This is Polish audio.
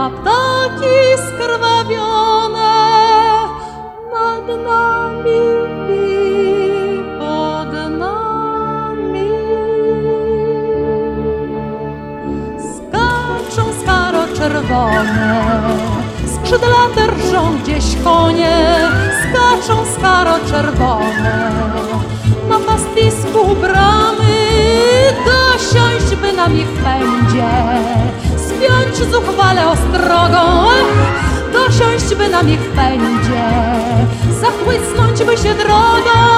a ptaki skrwawione nad nami i pod nami. Skaczą skaro-czerwone, skrzydlate rżą gdzieś konie, skaczą skaro-czerwone na pastwisku bramy, dosiąść by nam ich pędzie, spiąć zuchwale ostrogą, dosiąść by nam ich pędzie, zachłysnąć by się drogą.